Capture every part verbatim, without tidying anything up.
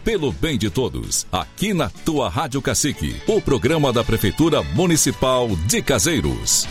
pelo bem de todos, aqui na tua Rádio Cacique, o programa da Prefeitura Municipal de Caseiros.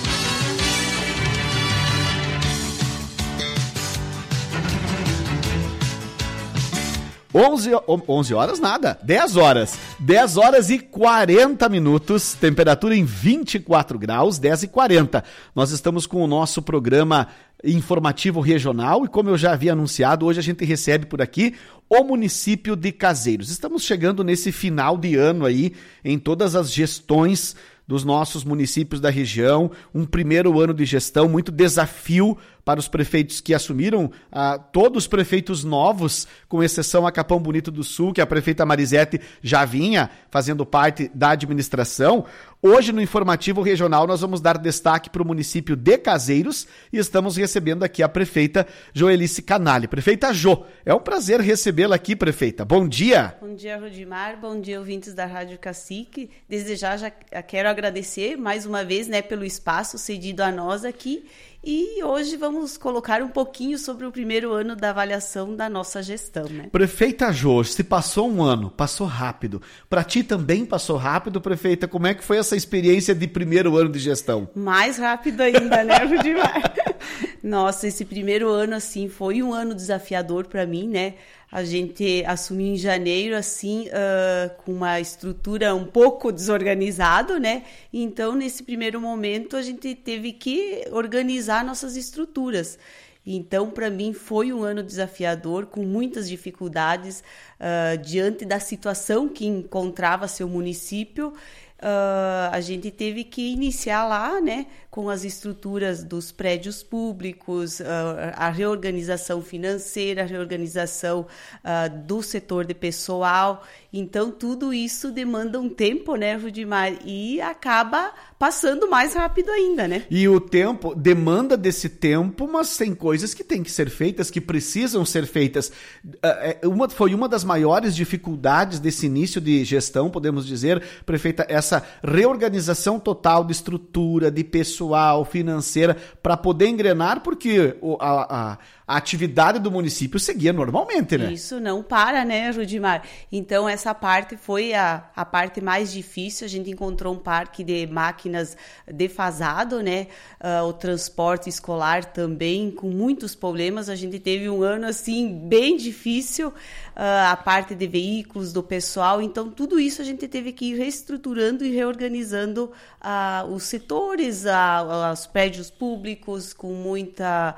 onze horas nada, dez horas, dez horas e quarenta minutos, temperatura em vinte e quatro graus, dez e quarenta. Nós estamos com o nosso programa informativo regional e, como eu já havia anunciado, hoje a gente recebe por aqui o município de Caseiros. Estamos chegando nesse final de ano aí, em todas as gestões dos nossos municípios da região, um primeiro ano de gestão, muito desafio para os prefeitos que assumiram, ah, todos os prefeitos novos, com exceção a Capão Bonito do Sul, que a prefeita Marisete já vinha fazendo parte da administração. Hoje, no Informativo Regional, nós vamos dar destaque para o município de Caseiros e estamos recebendo aqui a prefeita Joelice Canali. Prefeita Jo, é um prazer recebê-la aqui, prefeita. Bom dia. Bom dia, Rudimar. Bom dia, ouvintes da Rádio Cacique. Desde já, já quero agradecer mais uma vez, né, pelo espaço cedido a nós aqui. E hoje vamos colocar um pouquinho sobre o primeiro ano da avaliação da nossa gestão, né? Prefeita Jo, se passou um ano, passou rápido. Para ti também passou rápido, prefeita? Como é que foi essa experiência de primeiro ano de gestão? Mais rápido ainda, né, Rudimar? Nossa, esse primeiro ano, assim, foi um ano desafiador para mim, né? A gente assumiu em janeiro, assim, uh, com uma estrutura um pouco desorganizada, né? Então, nesse primeiro momento, a gente teve que organizar nossas estruturas. Então, para mim, foi um ano desafiador, com muitas dificuldades, uh, diante da situação que encontrava seu município. Uh, a gente teve que iniciar lá, né, com as estruturas dos prédios públicos, uh, a reorganização financeira, a reorganização uh, do setor de pessoal. Então, tudo isso demanda um tempo, né, Rudimar? E acaba passando mais rápido ainda, né? E o tempo, demanda desse tempo, mas tem coisas que têm que ser feitas, que precisam ser feitas. Uh, uma, foi uma das maiores dificuldades desse início de gestão, podemos dizer, prefeita, essa essa reorganização total de estrutura, de pessoal, financeira, para poder engrenar, porque a, a, a atividade do município seguia normalmente, né? Isso não para, né, Rudimar? Então, essa parte foi a, a parte mais difícil. A gente encontrou um parque de máquinas defasado, né? Uh, o transporte escolar também, com muitos problemas. A gente teve um ano, assim, bem difícil, uh, a parte de veículos, do pessoal. Então, tudo isso a gente teve que ir reestruturando e reorganizando uh, os setores, uh, os prédios públicos, com muita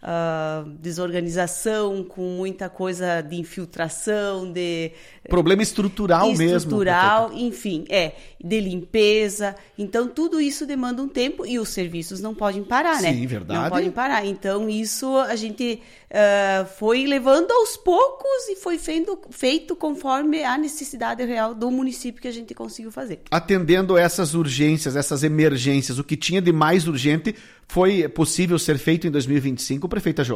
uh, desorganização, com muita coisa de infiltração, de... Problema estrutural, estrutural mesmo. Estrutural, enfim, é, de limpeza. Então, tudo isso demanda um tempo e os serviços não podem parar, né? Sim, verdade. Não podem parar. Então, isso a gente uh, foi levando aos poucos e foi feito, feito conforme a necessidade real do município que a gente conseguiu fazer. Atendendo essas urgências, essas emergências, o que tinha de mais urgente foi possível ser feito em dois mil e vinte e cinco, prefeita Jo?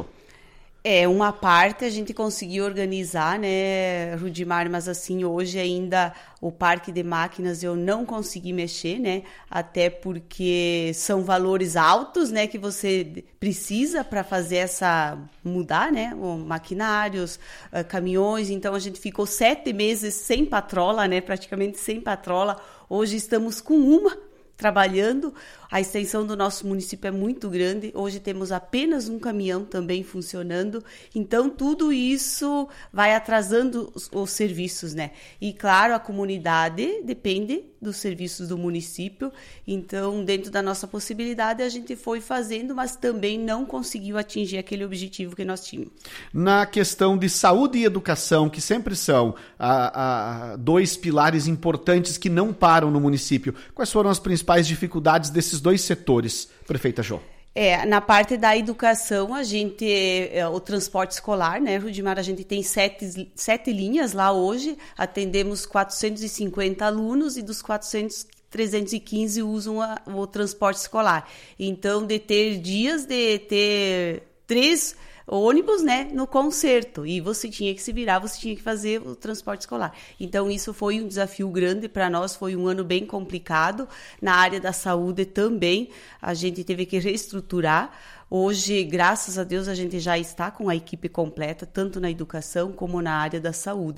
É, uma parte a gente conseguiu organizar, né, Rudimar, mas assim, hoje ainda o parque de máquinas eu não consegui mexer, né, até porque são valores altos, né, que você precisa para fazer essa, mudar, né, maquinários, caminhões. Então a gente ficou sete meses sem patrola, né, praticamente sem patrola. Hoje estamos com uma trabalhando. A extensão do nosso município é muito grande. Hoje temos apenas um caminhão também funcionando. Então, tudo isso vai atrasando os, os serviços, né? E, claro, a comunidade depende dos serviços do município. Então, dentro da nossa possibilidade, a gente foi fazendo, mas também não conseguiu atingir aquele objetivo que nós tínhamos. Na questão de saúde e educação, que sempre são a, a, dois pilares importantes que não param no município, quais foram as principais dificuldades desses dois setores, prefeita Jo? É, na parte da educação, a gente, é, o transporte escolar, né, Rudimar, a gente tem sete, sete linhas lá hoje, atendemos quatrocentos e cinquenta alunos e dos quatrocentos, trezentos e quinze usam a, o transporte escolar. Então, de ter dias de ter três ônibus, né, no concerto, e você tinha que se virar, você tinha que fazer o transporte escolar. Então, isso foi um desafio grande para nós, foi um ano bem complicado. Na área da saúde também, a gente teve que reestruturar. Hoje, graças a Deus, a gente já está com a equipe completa, tanto na educação como na área da saúde, né?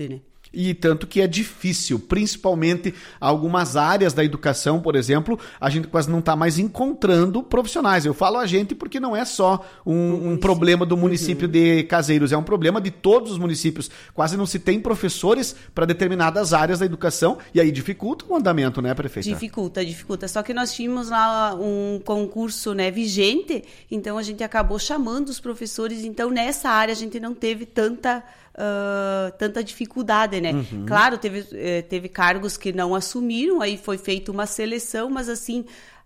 E tanto que é difícil, principalmente algumas áreas da educação, por exemplo, a gente quase não está mais encontrando profissionais. Eu falo a gente porque não é só um, um problema do município uhum. de Caseiros, é um problema de todos os municípios. Quase não se tem professores para determinadas áreas da educação e aí dificulta o andamento, né, prefeita? Dificulta, dificulta. Só que nós tínhamos lá um concurso, né, vigente, então a gente acabou chamando os professores, então nessa área a gente não teve tanta... Uh, tanta dificuldade, né? Uhum. Claro, teve, eh, teve cargos que não assumiram, aí foi feita uma seleção, mas assim,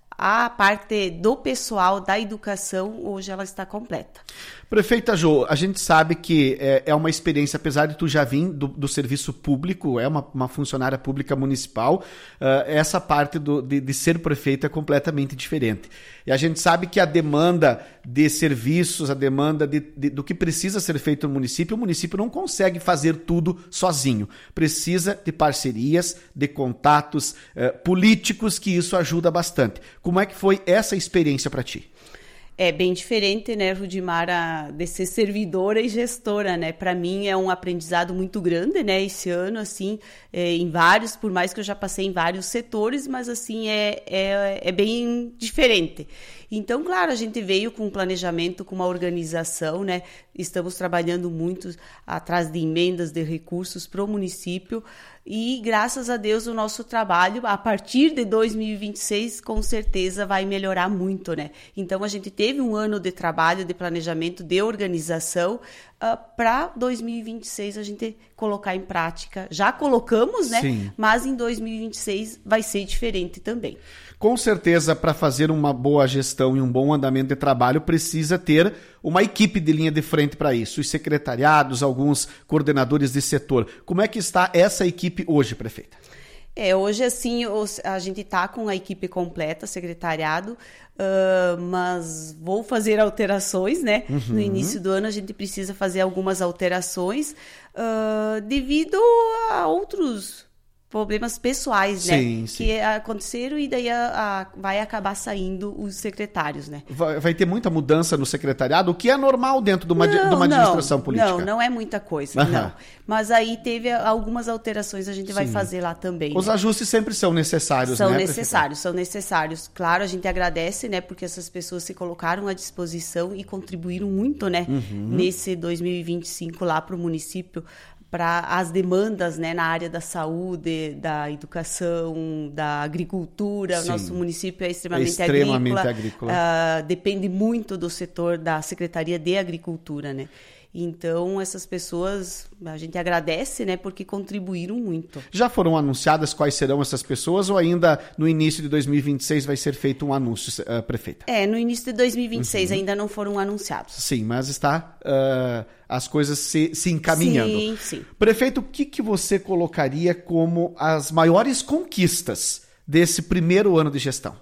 a parte do pessoal da educação, hoje ela está completa. Prefeita Jo, a gente sabe que é, é uma experiência, apesar de tu já vir do, do serviço público, é uma, uma funcionária pública municipal, uh, essa parte do, de, de ser prefeita é completamente diferente. E a gente sabe que a demanda de serviços, a demanda de, de, do que precisa ser feito no município, o município não consegue fazer tudo sozinho. Precisa de parcerias, de contatos uh, políticos, que isso ajuda bastante. Como é que foi essa experiência para ti? É bem diferente, né, Rudimara, de ser servidora e gestora, né? Para mim é um aprendizado muito grande, né? Esse ano, assim, é, em vários, por mais que eu já passei em vários setores, mas assim é, é, é bem diferente. Então, claro, a gente veio com um planejamento, com uma organização, né? Estamos trabalhando muito atrás de emendas de recursos para o município e, graças a Deus, o nosso trabalho, a partir de dois mil e vinte e seis, com certeza vai melhorar muito, né? Então, a gente teve um ano de trabalho, de planejamento, de organização, uh, para dois mil e vinte e seis a gente colocar em prática. Já colocamos, né? Sim. Mas em dois mil e vinte e seis vai ser diferente também. Com certeza, para fazer uma boa gestão e um bom andamento de trabalho, precisa ter uma equipe de linha de frente para isso. Os secretariados, alguns coordenadores de setor. Como é que está essa equipe hoje, prefeita? É, hoje, assim, a gente está com a equipe completa, secretariado, uh, mas vou fazer alterações, né? Uhum. No início do ano a gente precisa fazer algumas alterações uh, devido a outros problemas pessoais, né? Sim, sim. Que aconteceram e daí a, a, vai acabar saindo os secretários, né? Vai, vai ter muita mudança no secretariado, o que é normal dentro de uma, não, de uma não, administração política. Não, não é muita coisa, não. Mas aí teve algumas alterações, a gente sim. vai fazer lá também. Os né? ajustes sempre são necessários, são né? São necessários, são necessários. Claro, a gente agradece, né? Porque essas pessoas se colocaram à disposição e contribuíram muito, né? Uhum. Nesse dois mil e vinte e cinco lá para o município, para as demandas, né, na área da saúde, da educação, da agricultura. Sim. O nosso município é extremamente, é extremamente agrícola. agrícola. Uh, depende muito do setor da Secretaria de Agricultura, né? Então, essas pessoas, a gente agradece, né, porque contribuíram muito. Já foram anunciadas quais serão essas pessoas ou ainda no início de dois mil e vinte e seis vai ser feito um anúncio, uh, prefeita? É, no início de dois mil e vinte e seis uhum. ainda não foram anunciados. Sim, mas está uh, as coisas se, se encaminhando. Sim, sim. Prefeito, o que, que você colocaria como as maiores conquistas desse primeiro ano de gestão?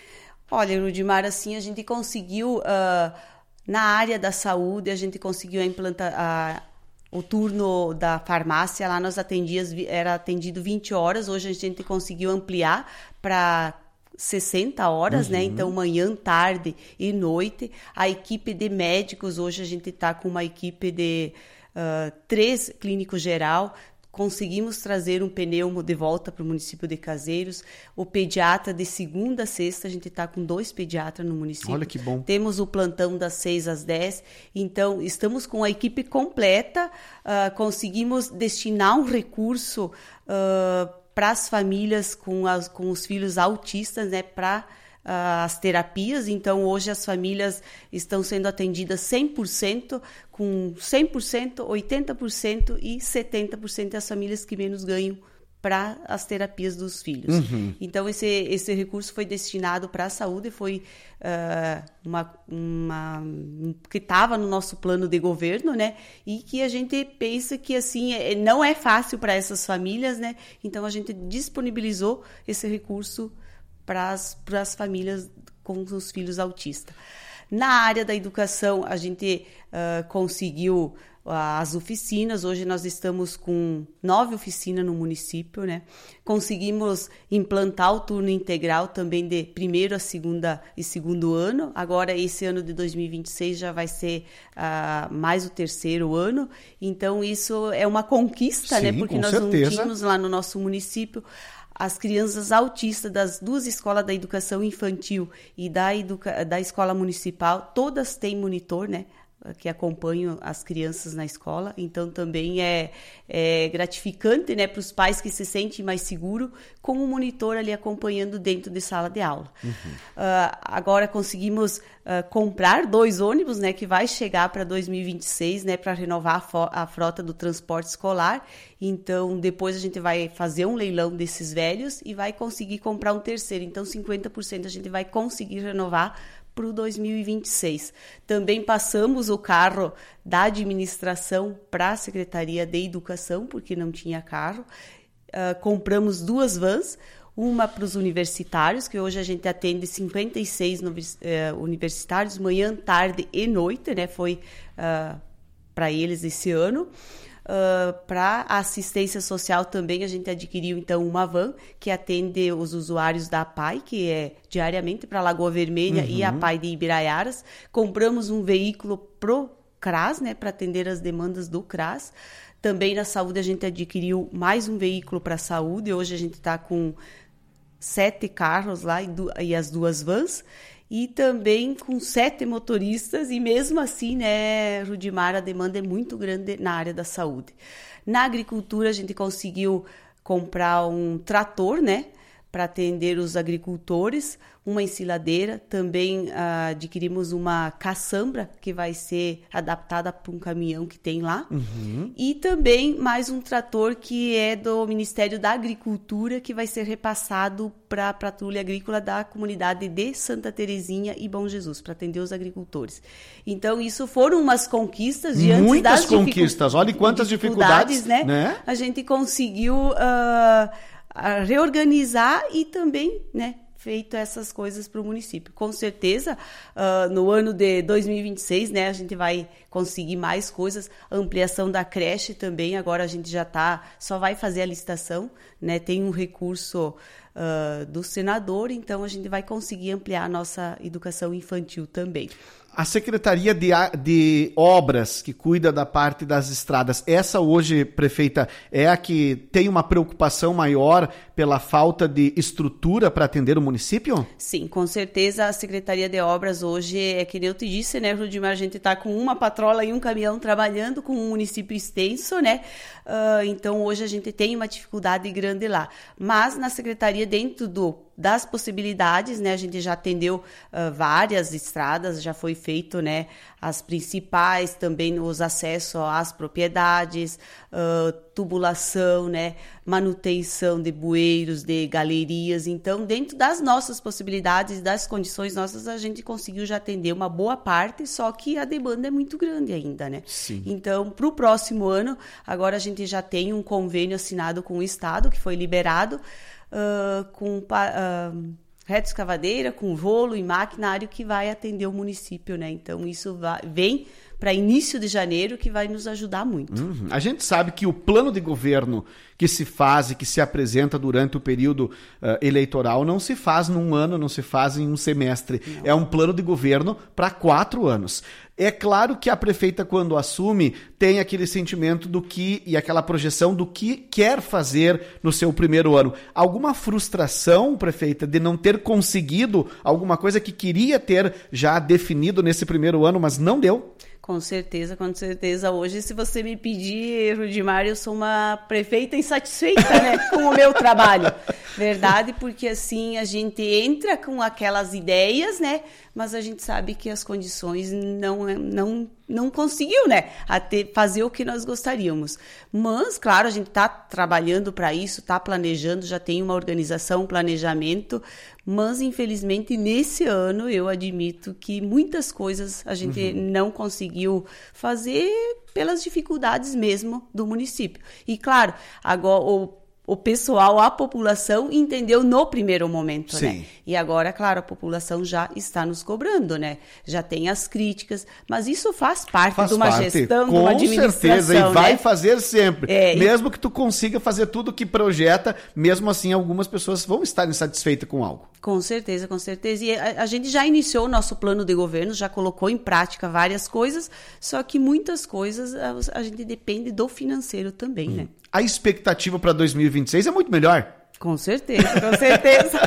Olha, Rudimar, assim, a gente conseguiu... Uh, Na área da saúde, a gente conseguiu implantar a, o turno da farmácia. Lá nós atendíamos, era atendido vinte horas, hoje a gente conseguiu ampliar para sessenta horas, uhum. né? Então, manhã, tarde e noite. A equipe de médicos, hoje a gente está com uma equipe de uh, três clínicos geral. Conseguimos trazer um pneumo de volta para o município de Caseiros. O pediatra, de segunda a sexta, a gente está com dois pediatras no município. Olha que bom. Temos o plantão das seis às dez. Então, estamos com a equipe completa. Uh, conseguimos destinar um recurso uh, para as famílias com, as, com os filhos autistas, né, para uh, as terapias. Então, hoje as famílias estão sendo atendidas cem por cento, com cem por cento, oitenta por cento e setenta por cento das famílias que menos ganham para as terapias dos filhos. Uhum. Então, esse, esse recurso foi destinado para a saúde, foi uh, uma, uma que estava no nosso plano de governo, né? E que a gente pensa que, assim, é, não é fácil para essas famílias, né? Então, a gente disponibilizou esse recurso para as famílias com os filhos autistas. Na área da educação, a gente uh, conseguiu as oficinas. Hoje nós estamos com nove oficinas no município, né? Conseguimos implantar o turno integral também de primeiro a segunda e segundo ano. Agora, esse ano de dois mil e vinte e seis já vai ser uh, mais o terceiro ano. Então, isso é uma conquista, Sim, né? Porque nós certeza. não tínhamos lá no nosso município as crianças autistas das duas escolas da educação infantil e da, educa- da escola municipal, todas têm monitor, né? Que acompanham as crianças na escola, então também é, é gratificante, né, para os pais que se sentem mais seguros com o monitor ali acompanhando dentro de sala de aula. Uhum. Uh, agora conseguimos uh, comprar dois ônibus, né, que vai chegar para dois mil e vinte e seis, né, para renovar a, fo- a frota do transporte escolar. Então depois a gente vai fazer um leilão desses velhos e vai conseguir comprar um terceiro. Então cinquenta por cento a gente vai conseguir renovar para o dois mil e vinte e seis. Também passamos o carro da administração para a Secretaria de Educação, porque não tinha carro. Uh, compramos duas vans, uma para os universitários, que hoje a gente atende cinquenta e seis uh, universitários, manhã, tarde e noite, né? Foi uh, para eles esse ano. Uh, para a assistência social também a gente adquiriu então uma van que atende os usuários da A P A I, que é diariamente para Lagoa Vermelha, uhum. e a A P A I de Ibiraiaras. Compramos um veículo pro C R A S, né, para atender as demandas do C R A S. Também na saúde a gente adquiriu mais um veículo para a saúde. Hoje a gente está com sete carros lá e, du- e as duas vans. E também com sete motoristas, e mesmo assim, né, Rudimar, a demanda é muito grande na área da saúde. Na agricultura, a gente conseguiu comprar um trator, né, para atender os agricultores, uma ensiladeira, também uh, adquirimos uma caçambra que vai ser adaptada para um caminhão que tem lá, uhum. e também mais um trator que é do Ministério da Agricultura, que vai ser repassado para a patrulha agrícola da comunidade de Santa Terezinha e Bom Jesus, para atender os agricultores. Então, isso foram umas conquistas diante Muitas das conquistas, olha quantas dificuldades, dificuldades, né? né? A gente conseguiu uh, a reorganizar e também, né, feito essas coisas para o município. Com certeza, uh, no ano de dois mil e vinte e seis, né, a gente vai conseguir mais coisas, ampliação da creche também, agora a gente já tá, só vai fazer a licitação, né, tem um recurso uh, do senador, então a gente vai conseguir ampliar a nossa educação infantil também. A Secretaria de, de Obras, que cuida da parte das estradas, essa hoje, prefeita, é a que tem uma preocupação maior pela falta de estrutura para atender o município? Sim, com certeza a Secretaria de Obras hoje, é que nem eu te disse, né, Rudimar, a gente está com uma patrola e um caminhão trabalhando com um município extenso, né, uh, então hoje a gente tem uma dificuldade grande lá. Mas na Secretaria, dentro do das possibilidades, né, a gente já atendeu uh, várias estradas, já foi feito, né, as principais, também os acessos às propriedades, uh, tubulação, né, manutenção de bueiros, de galerias. Então, dentro das nossas possibilidades, das condições nossas, a gente conseguiu já atender uma boa parte, só que a demanda é muito grande ainda, né? Sim. Então, para o próximo ano, agora a gente já tem um convênio assinado com o Estado, que foi liberado, Uh, com uh, reto escavadeira, com rolo e maquinário que vai atender o município, né? Então isso vai, vem para início de janeiro, que vai nos ajudar muito. Uhum. A gente sabe que o plano de governo que se faz e que se apresenta durante o período uh, eleitoral não se faz num ano, não se faz em um semestre. Não. É um plano de governo para quatro anos. É claro que a prefeita, quando assume, tem aquele sentimento do que e aquela projeção do que quer fazer no seu primeiro ano. Alguma frustração, prefeita, de não ter conseguido alguma coisa que queria ter já definido nesse primeiro ano, mas não deu? Com certeza, com certeza. Hoje, se você me pedir, Rudimar, eu sou uma prefeita insatisfeita, né, com o meu trabalho. Verdade, porque assim, a gente entra com aquelas ideias, né, mas a gente sabe que as condições não, não, não conseguiu, né, até fazer o que nós gostaríamos. Mas, claro, a gente está trabalhando para isso, está planejando, já tem uma organização, um planejamento, mas, infelizmente, nesse ano, eu admito que muitas coisas a gente uhum. não conseguiu fazer pelas dificuldades mesmo do município. E, claro, agora o o pessoal, a população entendeu no primeiro momento, Sim. né? E agora, claro, a população já está nos cobrando, né? Já tem as críticas, mas isso faz parte Faz de uma parte, gestão, com de uma administração, certeza, e vai né? fazer sempre. É, mesmo e... que tu consiga fazer tudo que projeta, mesmo assim algumas pessoas vão estar insatisfeitas com algo. Com certeza, com certeza. E a, a gente já iniciou o nosso plano de governo, já colocou em prática várias coisas, só que muitas coisas a, a gente depende do financeiro também, hum. né? A expectativa para dois mil e vinte e seis é muito melhor? Com certeza, com certeza.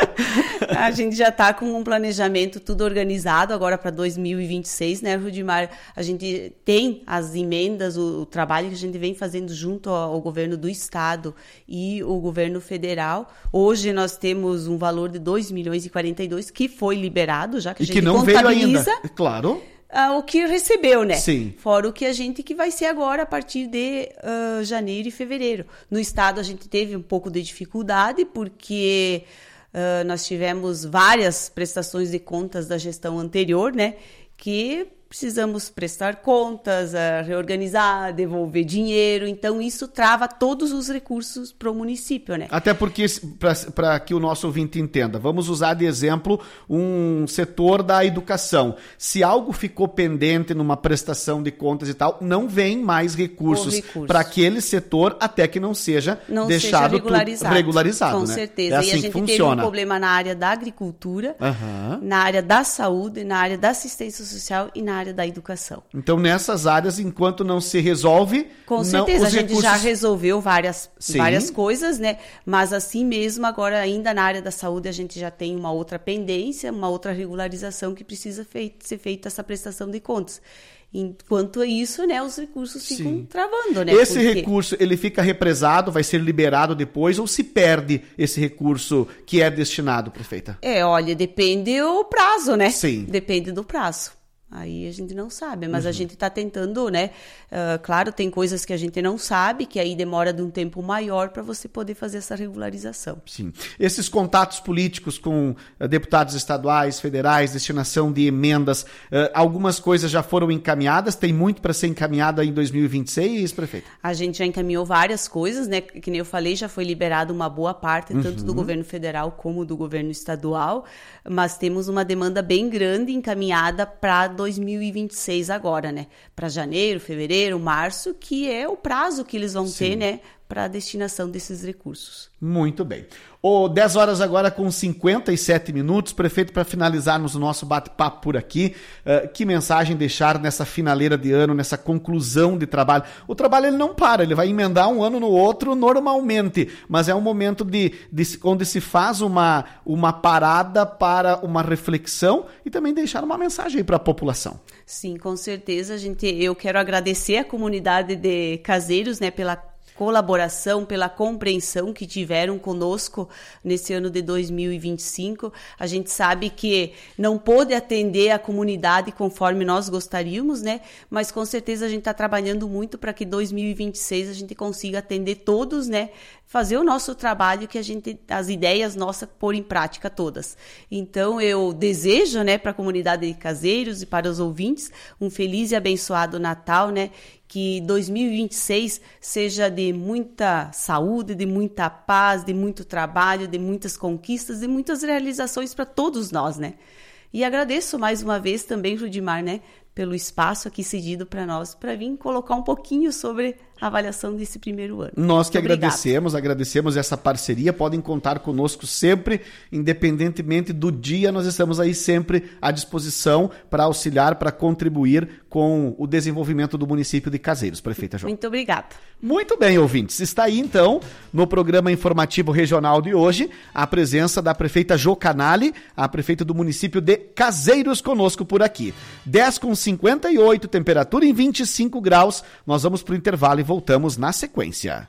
A gente já está com um planejamento tudo organizado agora para dois mil e vinte e seis, né, Rudimar? A gente tem as emendas, o, o trabalho que a gente vem fazendo junto ao, ao governo do estado e o governo federal. Hoje nós temos um valor de dois milhões e quarenta e dois que foi liberado, já que a e gente que não contabiliza. Veio ainda. Claro. Uh, o que recebeu, né? Sim. Fora o que a gente que vai ser agora a partir de uh, janeiro e fevereiro. No estado a gente teve um pouco de dificuldade porque uh, nós tivemos várias prestações de contas da gestão anterior, né? Que precisamos prestar contas, uh, reorganizar, devolver dinheiro. Então, isso trava todos os recursos para o município, né? Até porque, para que o nosso ouvinte entenda, vamos usar de exemplo um setor da educação. Se algo ficou pendente numa prestação de contas e tal, não vem mais recursos recurso. para aquele setor até que não seja não deixado seja regularizado. regularizado. Com né? certeza. É assim e a gente que funciona. teve um problema na área da agricultura, uhum. na área da saúde, na área da assistência social e na área da educação. Então, nessas áreas, enquanto não se resolve... Com certeza, não, a gente recursos... já resolveu várias, várias coisas, né? Mas assim mesmo, agora ainda na área da saúde, a gente já tem uma outra pendência, uma outra regularização que precisa fei- ser feita essa prestação de contas. Enquanto isso, né, os recursos ficam Sim. travando, né? Esse Porque... recurso, ele fica represado, vai ser liberado depois, ou se perde esse recurso que é destinado, prefeita? É, olha, depende do prazo, né? Sim. Depende do prazo. Aí a gente não sabe, mas uhum. a gente está tentando, né? Uh, claro, tem coisas que a gente não sabe, que aí demora de um tempo maior para você poder fazer essa regularização. Sim. Esses contatos políticos com uh, deputados estaduais, federais, destinação de emendas, uh, algumas coisas já foram encaminhadas, tem muito para ser encaminhado aí em dois mil e vinte e seis, prefeito? A gente já encaminhou várias coisas, né? Que nem eu falei, já foi liberado uma boa parte, tanto uhum. do governo federal como do governo estadual, mas temos uma demanda bem grande encaminhada para dois mil e vinte e seis agora, né? Para janeiro, fevereiro, março, que é o prazo que eles vão Sim. ter, né? Para a destinação desses recursos. Muito bem. Oh, dez horas agora com cinquenta e sete minutos. Prefeito, para finalizarmos o nosso bate-papo por aqui, uh, que mensagem deixar nessa finaleira de ano, nessa conclusão de trabalho? O trabalho ele não para, ele vai emendar um ano no outro normalmente, mas é um momento de, de, onde se faz uma, uma parada para uma reflexão e também deixar uma mensagem para a população. Sim, com certeza. A gente, eu quero agradecer a comunidade de Caseiros, né, pela colaboração, pela compreensão que tiveram conosco nesse ano de dois mil e vinte e cinco. A gente sabe que não pôde atender a comunidade conforme nós gostaríamos, né? Mas com certeza a gente está trabalhando muito para que dois mil e vinte e seis a gente consiga atender todos, né? Fazer o nosso trabalho, que a gente, as ideias nossas, pôr em prática todas. Então, eu desejo, né, para a comunidade de Caseiros e para os ouvintes, um feliz e abençoado Natal, né? Que dois mil e vinte e seis seja de muita saúde, de muita paz, de muito trabalho, de muitas conquistas, de muitas realizações para todos nós, né? E agradeço mais uma vez também, Rudimar, né, pelo espaço aqui cedido para nós, para vir colocar um pouquinho sobre a avaliação desse primeiro ano. Nós que Muito agradecemos, obrigado. agradecemos essa parceria, podem contar conosco sempre, independentemente do dia, nós estamos aí sempre à disposição para auxiliar, para contribuir com o desenvolvimento do município de Caseiros. Prefeita Jo. Muito obrigada. Muito bem, ouvintes. Está aí, então, no programa informativo regional de hoje, a presença da prefeita Jo Canali, a prefeita do município de Caseiros, conosco por aqui. dez com cinquenta e oito, temperatura em vinte e cinco graus. Nós vamos para o intervalo e voltamos na sequência.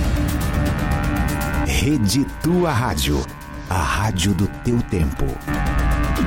Rede Tua Rádio, a rádio do teu tempo.